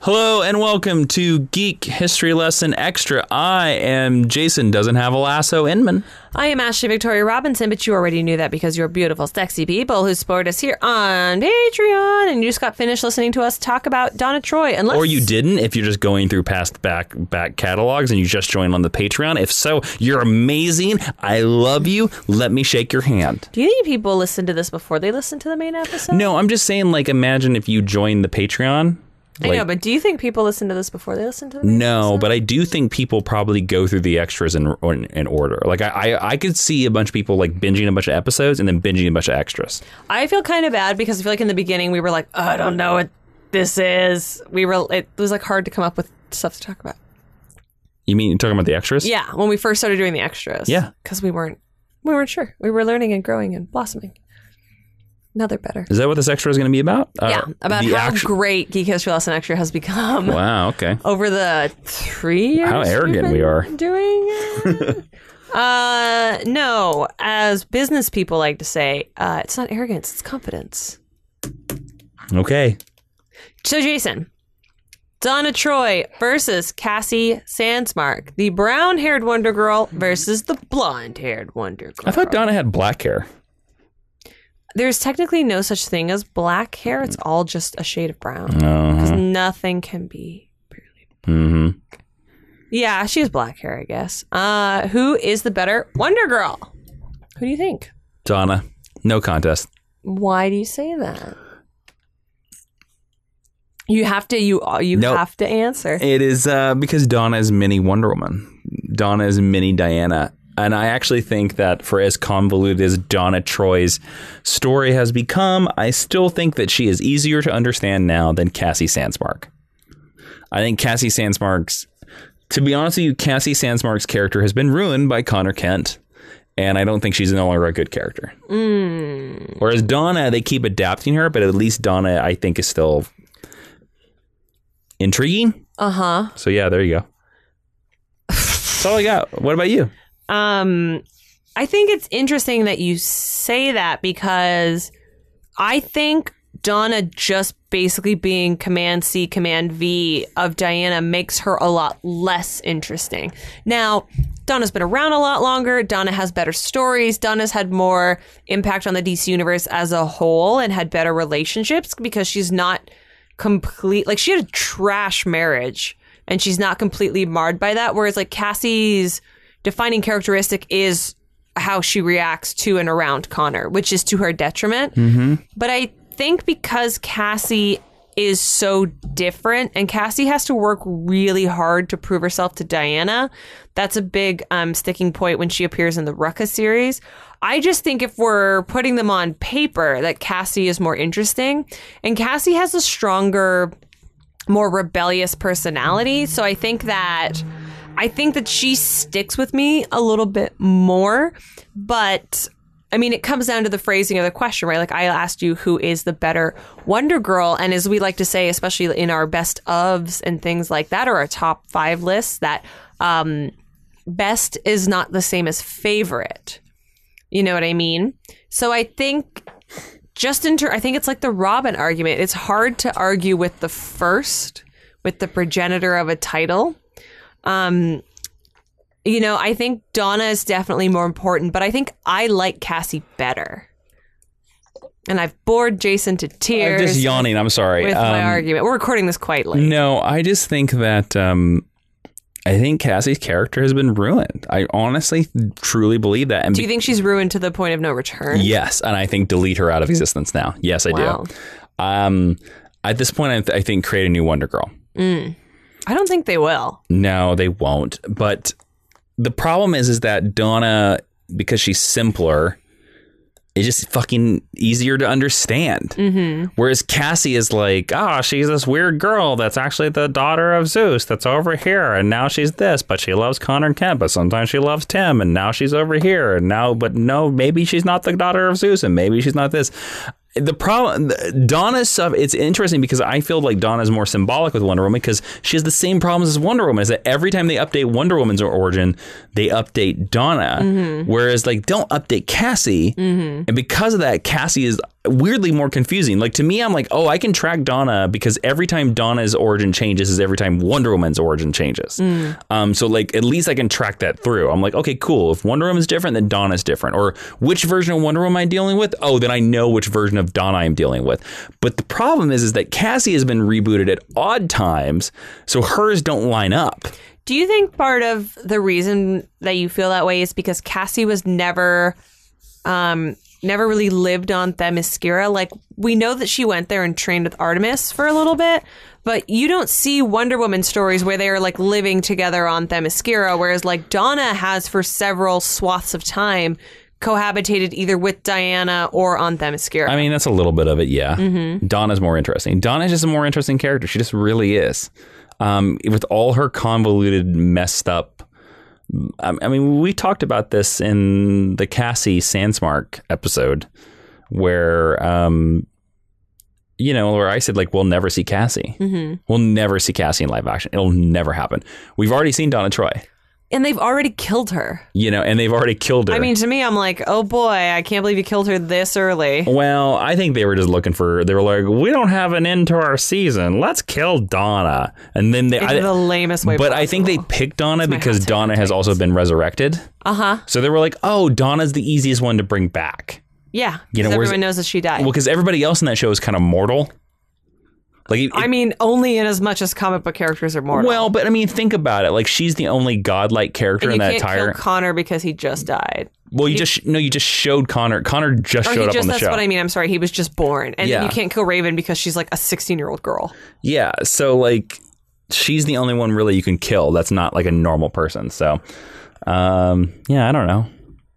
Hello and welcome to Geek History Lesson Extra. I am Jason Doesn't Have a Lasso Inman. I am Ashley Victoria Robinson, but you already knew that because you're beautiful, sexy people who support us here on Patreon, and you just got finished listening to us talk about Donna Troy. Or you didn't, if you're just going through past back catalogs and you just joined on the Patreon. If so, you're amazing. I love you. Let me shake your hand. Do you think people listen to this before they listen to the main episode? No, I'm just saying, like, imagine if you joined the Patreon. I know, but do you think people listen to this before they listen to the main No, episode? but I do think people probably go through the extras in order. Like, I could see a bunch of people, like, binging a bunch of episodes and then binging a bunch of extras. I feel kind of bad because I feel like in the beginning we were like, oh, I don't know what this is. It was, like, hard to come up with stuff to talk about. You mean you're talking about the extras? Yeah, when we first started doing the extras. Yeah. Because we weren't sure. We were learning and growing and blossoming. Now they're better. Is that what this extra is going to be about? Yeah, about how great Geek History Lesson Extra has become. Wow, okay. Over the 3 years. How arrogant we are. Doing it. No, as business people like to say, it's not arrogance, it's confidence. Okay. So, Jason, Donna Troy versus Cassie Sandsmark. The brown-haired Wonder Girl versus the blonde-haired Wonder Girl. I thought Donna had black hair. There's technically no such thing as black hair. It's all just a shade of brown. Because nothing can be purely black. Mm-hmm. Yeah, she has black hair, I guess. Who is the better Wonder Girl? Who do you think? Donna. No contest. Why do you say that? You have to. You Nope. have to answer. It is because Donna is mini Wonder Woman. Donna is mini Diana. And I actually think that for as convoluted as Donna Troy's story has become, I still think that she is easier to understand now than Cassie Sandsmark. I think Cassie Sandsmark's, to be honest with you, Cassie Sandsmark's character has been ruined by Connor Kent. And I don't think she's no longer a good character. Whereas Donna, they keep adapting her, but at least Donna, I think, is still intriguing. Uh-huh. So yeah, there you go. That's all I got. What about you? I think it's interesting that you say that because I think Donna just basically being Command C, Command V of Diana makes her a lot less interesting. Now, Donna's been around a lot longer. Donna has better stories. Donna's had more impact on the DC universe as a whole and had better relationships because she's not complete. Like, she had a trash marriage and she's not completely marred by that. Whereas, like, Cassie's defining characteristic is how she reacts to and around Connor, which is to her detriment. Mm-hmm. But I think because Cassie is so different and Cassie has to work really hard to prove herself to Diana, that's a big sticking point when she appears in the Rucka series. I just think if we're putting them on paper that Cassie is more interesting, and Cassie has a stronger, more rebellious personality. So I think that she sticks with me a little bit more, but I mean, it comes down to the phrasing of the question, right? Like, I asked you who is the better Wonder Girl, and as we like to say, especially in our best ofs and things like that, or our top 5 lists, that best is not the same as favorite. You know what I mean? So I think I think it's like the Robin argument. It's hard to argue with the first, with the progenitor of a title. You know, I think Donna is definitely more important, but I think I like Cassie better. And I've bored Jason to tears. I'm just yawning. I'm sorry. With my argument. We're recording this quite late. No, I just think that I think Cassie's character has been ruined. I honestly, truly believe that. And do you think she's ruined to the point of no return? Yes, and I think delete her out of existence now. Yes, I do. At this point, I think create a new Wonder Girl. I don't think they will. No, they won't. But the problem is that Donna, because she's simpler, is just fucking easier to understand. Mm-hmm. Whereas Cassie is like, she's this weird girl that's actually the daughter of Zeus that's over here. And now she's this, but she loves Connor and Kent, but sometimes she loves Tim. And now she's over here. And now, but no, maybe she's not the daughter of Zeus. And maybe she's not this. The problem, Donna's stuff, it's interesting because I feel like Donna's more symbolic with Wonder Woman because she has the same problems as Wonder Woman, is that every time they update Wonder Woman's origin, they update Donna. Mm-hmm. Whereas, like, don't update Cassie. Mm-hmm. And because of that, Cassie is weirdly more confusing. Like to me, I'm like, oh, I can track Donna because every time Donna's origin changes is every time Wonder Woman's origin changes. So like at least I can track that through. I'm like, okay, cool. If Wonder Woman's different, then Donna's different. Or which version of Wonder Woman am I dealing with? Oh, then I know which version of Donna I'm dealing with. But the problem is that Cassie has been rebooted at odd times, so hers don't line up. Do you think part of the reason that you feel that way is because Cassie was never really lived on Themyscira? Like, we know that she went there and trained with Artemis for a little bit, but you don't see Wonder Woman stories where they are like living together on Themyscira, whereas like Donna has for several swaths of time cohabitated either with Diana or on Themyscira. I mean, that's a little bit of it, yeah. Donna's more interesting. Donna's just a more interesting character. She just really is. With all her convoluted, messed up. I mean, we talked about this in the Cassie Sandsmark episode where, where I said, like, we'll never see Cassie. We'll never see Cassie in live action. It'll never happen. We've already seen Donna Troy. And they've already killed her. And they've already killed her. I mean, to me, I'm like, oh boy, I can't believe you killed her this early. Well, I think they were just looking they were like, we don't have an end to our season. Let's kill Donna. And then the lamest way But possible. I think they picked Donna because Donna has also been resurrected. So they were like, oh, Donna's the easiest one to bring back. Yeah, because everyone knows that she died. Well, because everybody else in that show is kind of mortal. Like, I mean, only in as much as comic book characters are mortal. Well, but I mean, think about it. Like, she's the only godlike character in that entire. You can't kill Connor because he just died. Well, you just showed Connor. Connor just showed up on the show. That's what I mean. I'm sorry. He was just born, and then you can't kill Raven because she's like a 16-year-old girl. Yeah. So like, she's the only one really you can kill. That's not like a normal person. So, I don't know.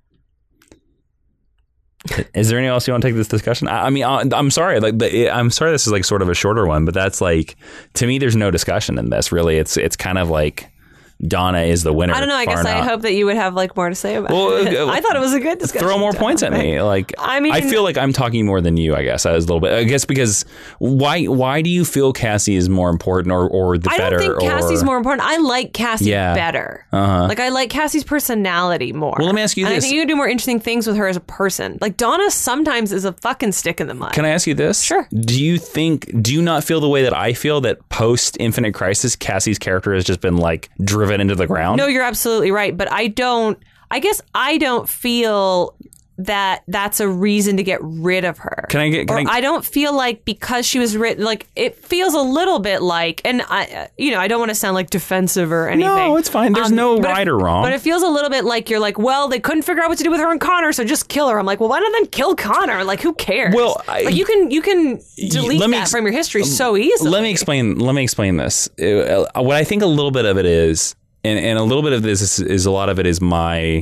Is there anything else you want to take this discussion? I mean, I'm sorry. Like, I'm sorry. This is like sort of a shorter one, but that's like, to me, there's no discussion in this. Really, it's kind of like Donna is the winner. I don't know. I guess I hope that you would have like more to say about it. I thought it was a good discussion. Throw more points at me. Like, I mean, I feel like I'm talking more than you. I guess a little bit. I guess because why do you feel Cassie is more important or the better? I don't think Cassie's more important. I like Cassie better. Like, I like Cassie's personality more. Well, let me ask you this. I think you can do more interesting things with her as a person. Like, Donna sometimes is a fucking stick in the mud. Can I ask you this? Sure. Do you not feel the way that I feel that post Infinite Crisis, Cassie's character has just been like driven into the ground? No, you're absolutely right. But I guess I don't feel that that's a reason to get rid of her. I don't feel like because she was written, like, it feels a little bit like, and I don't want to sound like defensive or anything. No, it's fine. There's no right or wrong. But it feels a little bit like you're like, well, they couldn't figure out what to do with her and Connor, so just kill her. I'm like, well, why not then kill Connor? Like, who cares? Well, you can delete that from your history so easily. Let me explain this. What I think a little bit of it is, and a little bit of this is a lot of it is my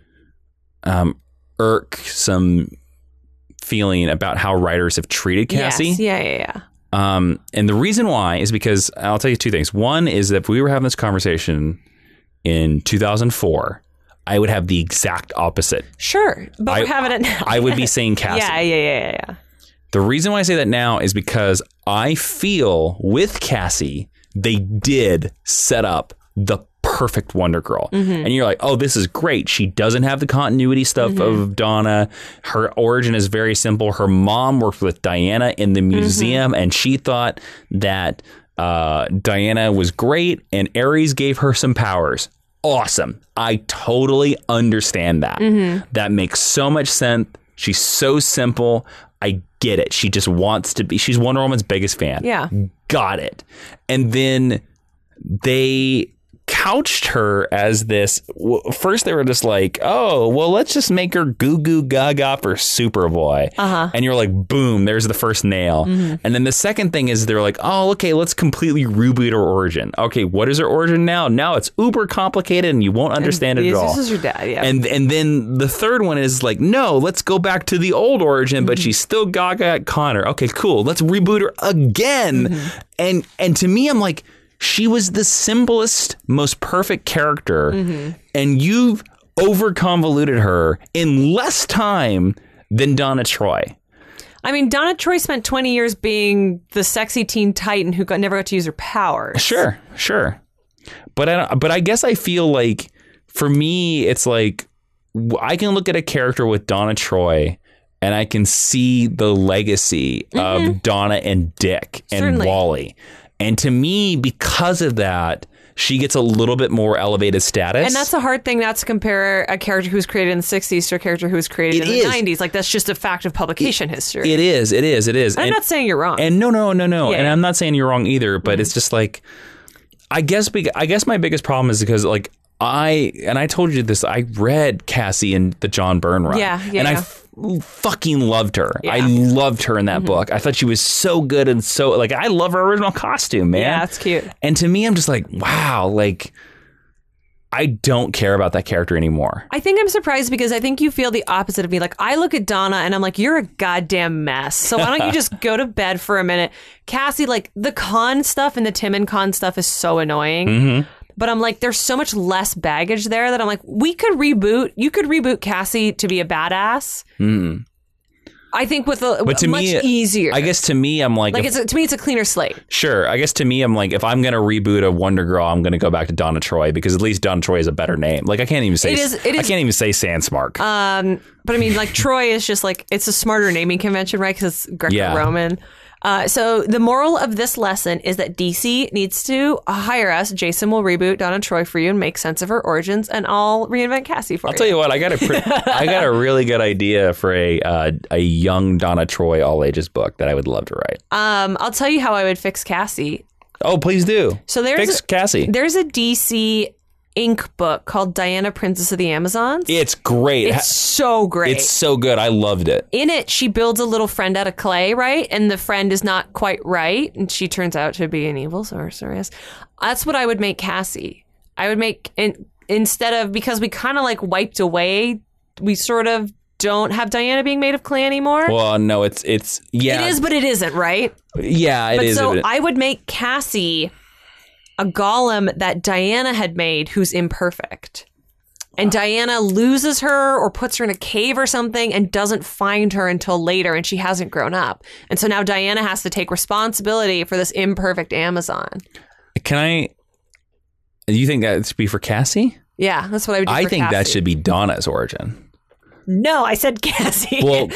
irksome feeling about how writers have treated Cassie. Yes. Yeah. And the reason why is because I'll tell you two things. One is that if we were having this conversation in 2004, I would have the exact opposite. Sure, but we're having it now. I would be saying Cassie. Yeah. The reason why I say that now is because I feel with Cassie, they did set up the perfect Wonder Girl. And you're like, oh, this is great. She doesn't have the continuity stuff of Donna. Her origin is very simple. Her mom worked with Diana in the museum and she thought that Diana was great and Ares gave her some powers. Awesome. I totally understand that. That makes so much sense. She's so simple. I get it. She just wants to be. She's Wonder Woman's biggest fan. Yeah. Got it. And then they couched her as this. First, they were just like, oh, well, let's just make her goo goo gaga for Superboy. And you're like, boom, there's the first nail. And then the second thing is they're like, oh, okay, let's completely reboot her origin. Okay, what is her origin now? Now it's uber complicated and you won't understand it at all. This is her dad, yeah. And then the third one is like, no, let's go back to the old origin, but she's still Gaga at Connor. Okay, cool. Let's reboot her again. And to me, I'm like, she was the simplest, most perfect character, and you've over-convoluted her in less time than Donna Troy. I mean, Donna Troy spent 20 years being the sexy teen titan who never got to use her powers. Sure. But I guess I feel like, for me, it's like, I can look at a character with Donna Troy and I can see the legacy of Donna and Dick and Certainly. Wally. And to me, because of that, she gets a little bit more elevated status. And that's a hard thing not to compare a character who's created in the 60s to a character who was created in the 90s. Like, that's just a fact of publication history. It is. And I'm not saying you're wrong. And no. Yeah. And I'm not saying you're wrong either, but it's just like, I guess my biggest problem is because like I told you this, I read Cassie in the John Byrne run. And I fucking loved her. Yeah. I loved her in that book. I thought she was so good and so like, I love her original costume, man. Yeah, it's cute. And to me, I'm just like, wow, like I don't care about that character anymore. I think I'm surprised because I think you feel the opposite of me. Like, I look at Donna and I'm like, you're a goddamn mess. So why don't you just go to bed for a minute? Cassie, like, the con stuff and the Tim and Con stuff is so annoying. But I'm like, there's so much less baggage there that I'm like, you could reboot Cassie to be a badass. I think with much easier. I guess to me, I'm like, to me, it's a cleaner slate. Sure. I guess to me, I'm like, if I'm going to reboot a Wonder Girl, I'm going to go back to Donna Troy because at least Donna Troy is a better name. Like, I can't even say, I can't even say Sandsmark. But I mean, like, Troy is just like, it's a smarter naming convention, right? Because it's Greco-Roman. So the moral of this lesson is that DC needs to hire us. Jason will reboot Donna Troy for you and make sense of her origins, and I'll reinvent Cassie for you. I'll tell you what, I got a really good idea for a young Donna Troy all ages book that I would love to write. I'll tell you how I would fix Cassie. Oh, please do. So Cassie. There's a DC Inc. book called Diana, Princess of the Amazons. It's great. It's so great. It's so good. I loved it. In it, she builds a little friend out of clay, right? And the friend is not quite right, and she turns out to be an evil sorceress. That's what I would make Cassie. I would make, instead of, because we kind of like wiped away, we sort of don't have Diana being made of clay anymore. Well, no, it's yeah. It is, but it isn't, right? Yeah, it is. So I would make Cassie a golem that Diana had made who's imperfect. And Diana loses her or puts her in a cave or something and doesn't find her until later, and she hasn't grown up. And so now Diana has to take responsibility for this imperfect Amazon. Do you think that should be for Cassie? Yeah, that's what I would do for I think Cassie. that should be Donna's origin. No, I said Cassie. Well,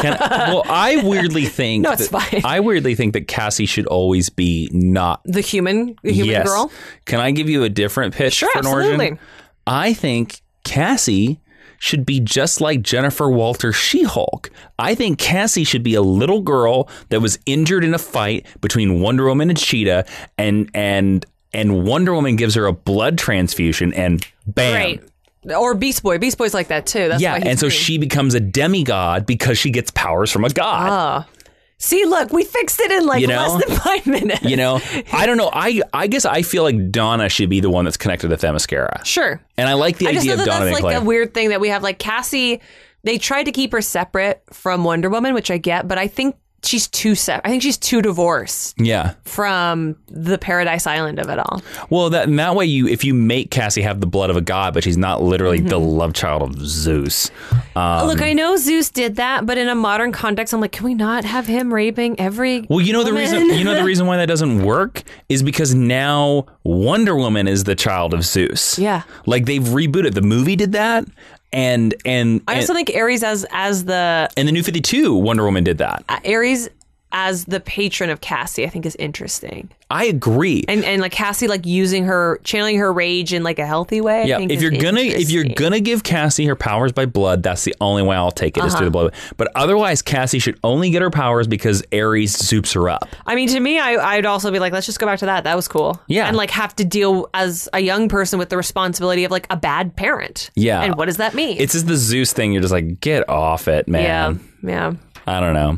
I weirdly think No, it's fine. I weirdly think that Cassie should always be not the human yes. girl? Can I give you a different pitch Sure, for an absolutely. origin? I think Cassie should be just like Jennifer Walter She-Hulk. I think Cassie should be a little girl that was injured in a fight between Wonder Woman and Cheetah, and Wonder Woman gives her a blood transfusion, and bam. Right. Or Beast Boy. Beast Boy's like that too. That's yeah, why he's and so green. she becomes a demigod because she gets powers from a god. See, look, we fixed it in like less than 5 minutes. You know, I don't know. I guess I feel like Donna should be the one that's connected to Themyscira. Sure. And I like the idea of Donna that's being like Claire. a weird thing that we have. Like Cassie, they tried to keep her separate from Wonder Woman, which I get, but I think she's too separate. I think she's too divorced Yeah. from the Paradise Island of it all. Well, that way, if you make Cassie have the blood of a god, but she's not literally the love child of Zeus. Look, I know Zeus did that, but in a modern context, I'm like, can we not have him raping every Well, the woman? reason the reason why that doesn't work is because now Wonder Woman is the child of Zeus. Yeah. Like they've rebooted. The movie did that. And I also think Ares as the and the New 52 Wonder Woman did that. Ares as the patron of Cassie, I think is interesting. I agree. And like Cassie, like channeling her rage in like a healthy way. Yeah, I think if you're gonna give Cassie her powers by blood, that's the only way I'll take it is through the blood. But otherwise, Cassie should only get her powers because Ares zoops her up. I mean, to me, I'd also be like, let's just go back to that. That was cool. Yeah, and like have to deal as a young person with the responsibility of like a bad parent. Yeah, and what does that mean? It's just the Zeus thing. You're just like, get off it, man. Yeah. I don't know.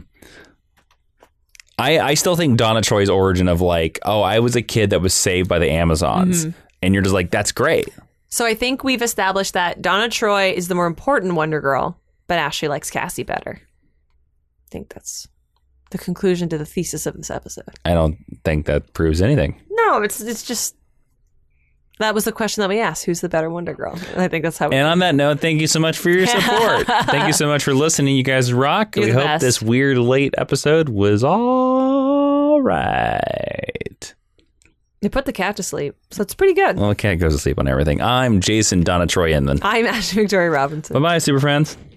I still think Donna Troy's origin of like, oh, I was a kid that was saved by the Amazons. And you're just like, that's great. So I think we've established that Donna Troy is the more important Wonder Girl, but Ashley likes Cassie better. I think that's the conclusion to the thesis of this episode. I don't think that proves anything. No, it's just... That was the question that we asked. Who's the better Wonder Girl? And I think that's how. And on that note, thank you so much for your support. Thank you so much for listening. You guys rock. You're we the hope best. this weird late episode was all right. They put the cat to sleep, so it's pretty good. Well, the cat goes to sleep on everything. I'm Jason Donna Troy Inman. I'm Ashley Victoria Robinson. Bye-bye, super friends.